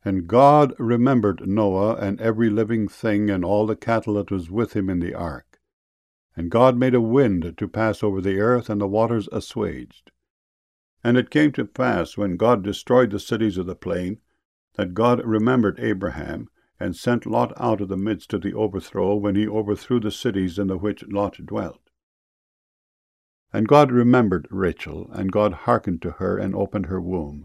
And God remembered Noah and every living thing and all the cattle that was with him in the ark. And God made a wind to pass over the earth, and the waters assuaged. And it came to pass, when God destroyed the cities of the plain, that God remembered Abraham, and sent Lot out of the midst of the overthrow, when he overthrew the cities in the which Lot dwelt. And God remembered Rachel, and God hearkened to her, and opened her womb.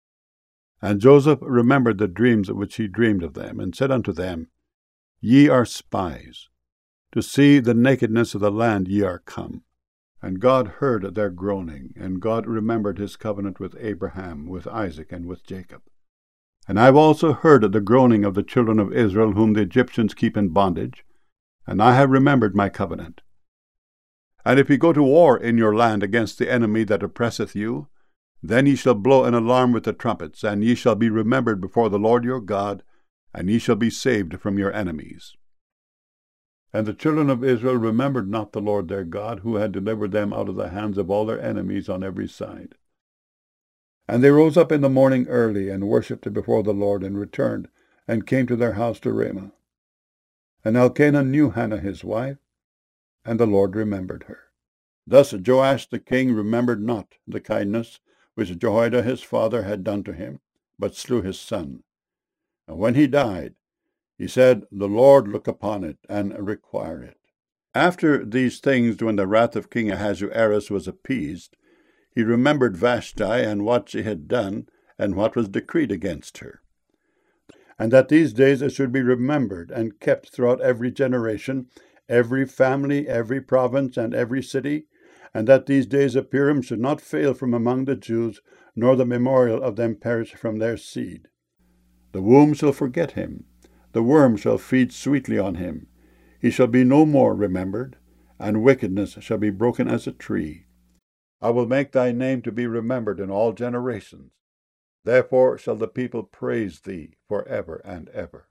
And Joseph remembered the dreams which he dreamed of them, and said unto them, Ye are spies. To see the nakedness of the land ye are come. And God heard their groaning, and God remembered his covenant with Abraham, with Isaac, and with Jacob. And I have also heard the groaning of the children of Israel, whom the Egyptians keep in bondage, and I have remembered my covenant. And if ye go to war in your land against the enemy that oppresseth you, then ye shall blow an alarm with the trumpets, and ye shall be remembered before the Lord your God, and ye shall be saved from your enemies. And the children of Israel remembered not the Lord their God, who had delivered them out of the hands of all their enemies on every side. And they rose up in the morning early, and worshipped before the Lord, and returned, and came to their house to Ramah. And Elkanah knew Hannah his wife, and the Lord remembered her. Thus Joash the king remembered not the kindness which Jehoiada his father had done to him, but slew his son. And when he died, he said, The Lord look upon it, and require it. After these things, when the wrath of King Ahasuerus was appeased, he remembered Vashti, and what she had done, and what was decreed against her. And that these days it should be remembered and kept throughout every generation, every family, every province, and every city, and that these days of Purim should not fail from among the Jews, nor the memorial of them perish from their seed. The womb shall forget him, the worm shall feed sweetly on him. He shall be no more remembered, and wickedness shall be broken as a tree. I will make thy name to be remembered in all generations. Therefore shall the people praise thee for ever and ever.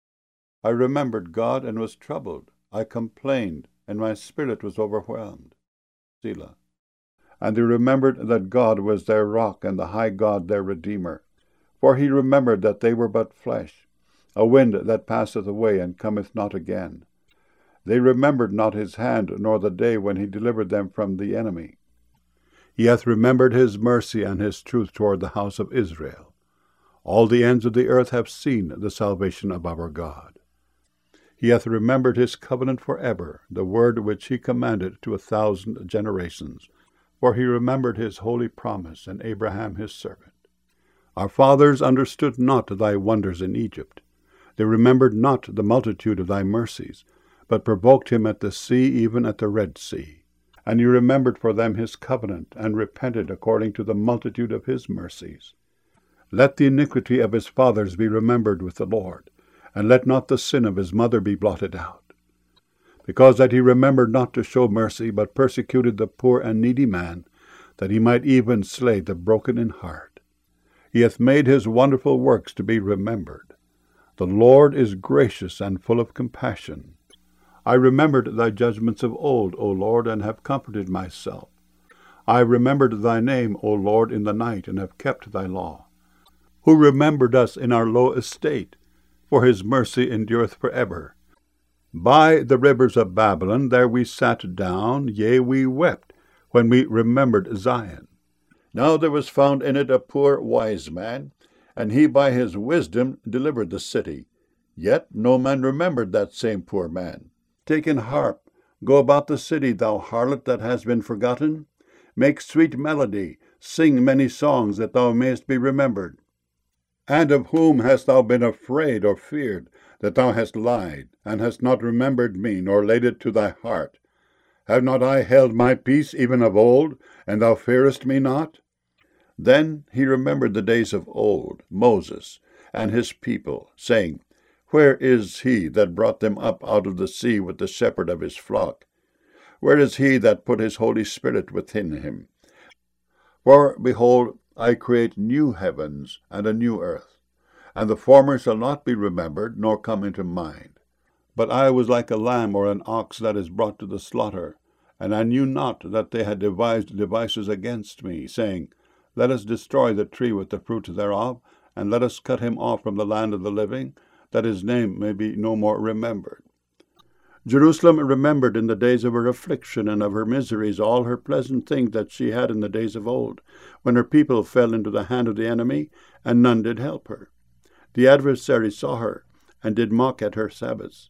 I remembered God and was troubled. I complained, and my spirit was overwhelmed. Selah. And they remembered that God was their rock, and the high God their Redeemer. For he remembered that they were but flesh, a wind that passeth away and cometh not again. They remembered not his hand, nor the day when he delivered them from the enemy. He hath remembered his mercy and his truth toward the house of Israel. All the ends of the earth have seen the salvation of our God. He hath remembered his covenant forever, the word which he commanded to 1,000 generations. For he remembered his holy promise, and Abraham his servant. Our fathers understood not thy wonders in Egypt. They remembered not the multitude of thy mercies, but provoked him at the sea, even at the Red Sea. And he remembered for them his covenant, and repented according to the multitude of his mercies. Let the iniquity of his fathers be remembered with the Lord, and let not the sin of his mother be blotted out. Because that he remembered not to show mercy, but persecuted the poor and needy man, that he might even slay the broken in heart. He hath made his wonderful works to be remembered. The Lord is gracious and full of compassion. I remembered thy judgments of old, O Lord, and have comforted myself. I remembered thy name, O Lord, in the night, and have kept thy law. Who remembered us in our low estate? For his mercy endureth for ever. By the rivers of Babylon there we sat down, yea, we wept, when we remembered Zion. Now there was found in it a poor wise man, and he by his wisdom delivered the city. Yet no man remembered that same poor man. Take an harp, go about the city, thou harlot that hast been forgotten. Make sweet melody, sing many songs, that thou mayest be remembered. And of whom hast thou been afraid or feared, that thou hast lied, and hast not remembered me, nor laid it to thy heart? Have not I held my peace even of old, and thou fearest me not? Then he remembered the days of old, Moses, and his people, saying, Where is he that brought them up out of the sea with the shepherd of his flock? Where is he that put his Holy Spirit within him? For, behold, I create new heavens and a new earth, and the former shall not be remembered, nor come into mind. But I was like a lamb or an ox that is brought to the slaughter, and I knew not that they had devised devices against me, saying, Let us destroy the tree with the fruit thereof, and let us cut him off from the land of the living, that his name may be no more remembered. Jerusalem remembered in the days of her affliction and of her miseries all her pleasant things that she had in the days of old, when her people fell into the hand of the enemy, and none did help her. The adversary saw her, and did mock at her Sabbaths.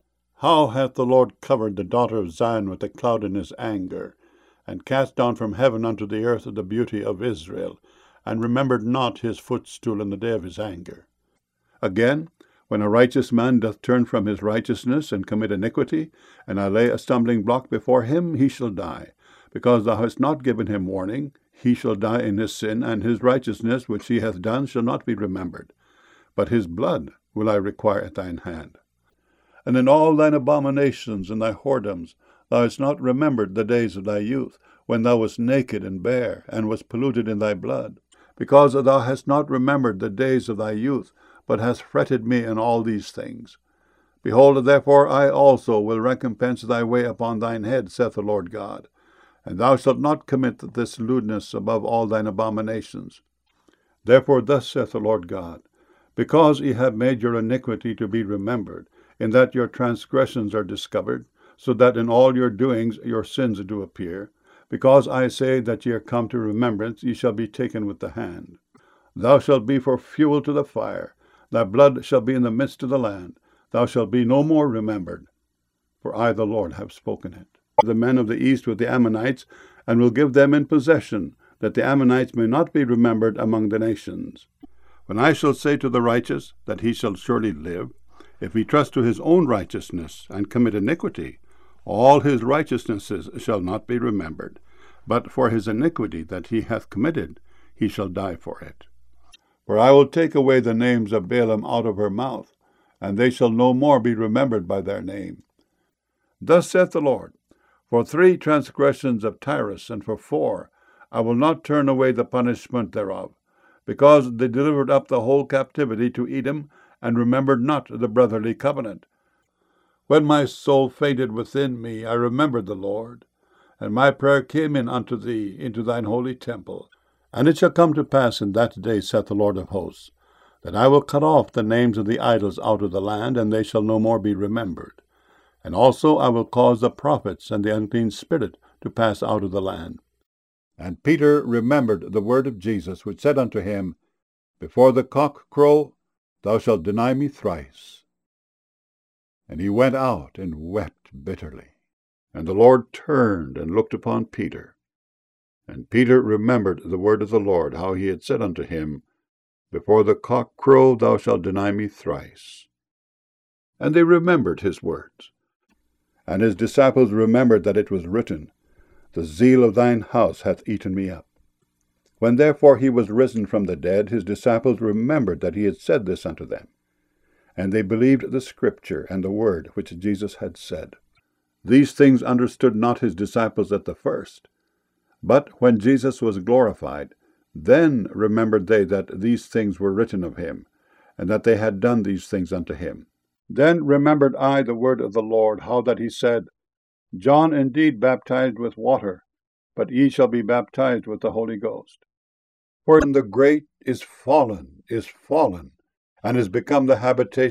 How hath the Lord covered the daughter of Zion with a cloud in his anger, and cast down from heaven unto the earth the beauty of Israel, and remembered not his footstool in the day of his anger. Again, when a righteous man doth turn from his righteousness, and commit iniquity, and I lay a stumbling block before him, he shall die. Because thou hast not given him warning, he shall die in his sin, and his righteousness which he hath done shall not be remembered. But his blood will I require at thine hand. And in all thine abominations and thy whoredoms thou hast not remembered the days of thy youth, when thou wast naked and bare, and wast polluted in thy blood. Because thou hast not remembered the days of thy youth, but hast fretted me in all these things. Behold, therefore I also will recompense thy way upon thine head, saith the Lord God. And thou shalt not commit this lewdness above all thine abominations. Therefore thus saith the Lord God, because ye have made your iniquity to be remembered, in that your transgressions are discovered, so that in all your doings your sins do appear, because I say that ye are come to remembrance, ye shall be taken with the hand. Thou shalt be for fuel to the fire, thy blood shall be in the midst of the land, thou shalt be no more remembered, for I the Lord have spoken it. The men of the east with the Ammonites, and will give them in possession, that the Ammonites may not be remembered among the nations. When I shall say to the righteous that he shall surely live, if he trust to his own righteousness and commit iniquity, all his righteousnesses shall not be remembered, but for his iniquity that he hath committed, he shall die for it. For I will take away the names of Balaam out of her mouth, and they shall no more be remembered by their name. Thus saith the Lord, for 3 transgressions of Tyrus, and for 4, I will not turn away the punishment thereof, because they delivered up the whole captivity to Edom, and remembered not the brotherly covenant. When my soul fainted within me, I remembered the Lord, and my prayer came in unto thee into thine holy temple. And it shall come to pass in that day, saith the Lord of hosts, that I will cut off the names of the idols out of the land, and they shall no more be remembered. And also I will cause the prophets and the unclean spirit to pass out of the land. And Peter remembered the word of Jesus, which said unto him, Before the cock crow, thou shalt deny me thrice. And he went out and wept bitterly. And the Lord turned and looked upon Peter. And Peter remembered the word of the Lord, how he had said unto him, Before the cock crow, thou shalt deny me thrice. And they remembered his words. And his disciples remembered that it was written, The zeal of thine house hath eaten me up. When therefore he was risen from the dead, his disciples remembered that he had said this unto them. And they believed the scripture and the word which Jesus had said. These things understood not his disciples at the first. But when Jesus was glorified, then remembered they that these things were written of him, and that they had done these things unto him. Then remembered I the word of the Lord, how that he said, John indeed baptized with water, but ye shall be baptized with the Holy Ghost. For the great is fallen, and is become the habitation